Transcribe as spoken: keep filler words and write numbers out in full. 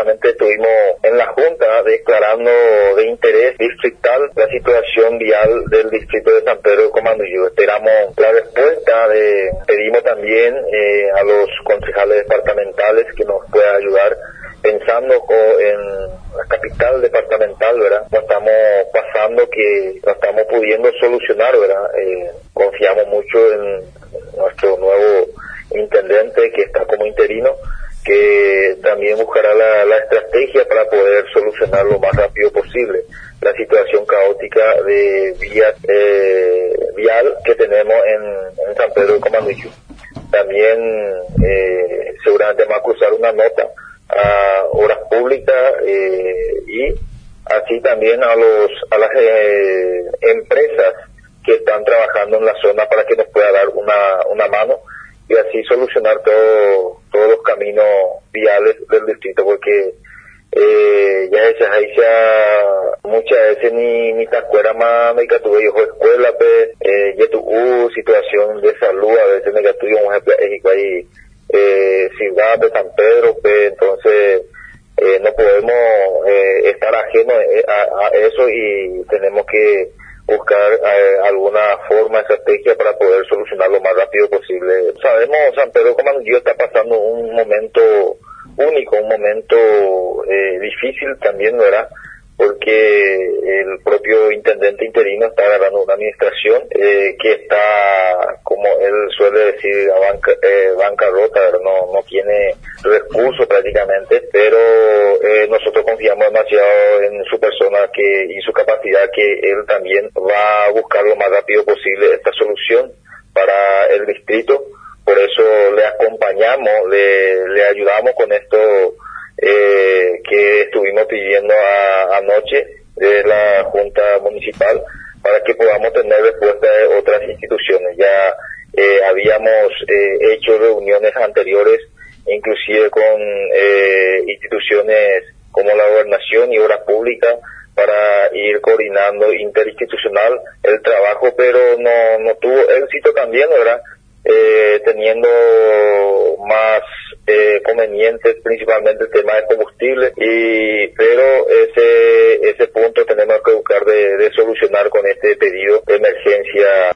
justamente estuvimos en la Junta declarando de interés distrital la situación vial del distrito de San Pedro de Comandillú. Esperamos la respuesta, de, pedimos también eh, a los concejales departamentales que nos puedan ayudar, pensando en la capital departamental, ¿verdad? No estamos pasando que no estamos pudiendo solucionar, ¿verdad? Eh, confiamos mucho en nuestro nuevo intendente que está como interino, que también buscará la, la estrategia para poder solucionar lo más rápido posible la situación caótica de vía eh, vial que tenemos en, en San Pedro de Comandillú. También eh, seguramente vamos a cruzar una nota a obras públicas eh, y así también a los a las eh, empresas que están trabajando en la zona para que nos pueda dar una una mano y así solucionar todo, todos los caminos viales del distrito, porque eh, ya esa ya muchas veces ni ni te acuerdas más de que tuve hijo escuela, pues eh, ya tu situación de salud a veces me que tuve un ejemplo ahí eh, ciudad de San Pedro, pues entonces eh, no podemos eh, estar ajenos a, a eso y tenemos que buscar eh, alguna forma, estrategia para poder solucionar lo más rápido posible. Sabemos, San Pedro Comandillú está pasando un momento único, un momento eh, difícil también, ¿verdad? Porque el propio intendente interino está agarrando una administración eh, que está, como él suele decir, a banca, eh, bancarrota, no no tiene recursos prácticamente, pero eh, nosotros confiamos demasiado en su persona que y su capacidad, que él también va a buscar lo más rápido posible esta solución para el distrito. Por eso le acompañamos, le, le ayudamos con esto eh, que estuvimos pidiendo a, anoche de la Junta Municipal, para que podamos tener respuesta de otras instituciones. Ya eh, habíamos eh, hecho reuniones anteriores, inclusive con eh, instituciones como la Gobernación y Obras Públicas, para ir coordinando interinstitucional el trabajo, pero no, no tuvo éxito también, ¿verdad? Eh, teniendo más eh, convenientes principalmente el tema de combustible, y pero ese ese punto tenemos que buscar de, de solucionar con este pedido de emergencia.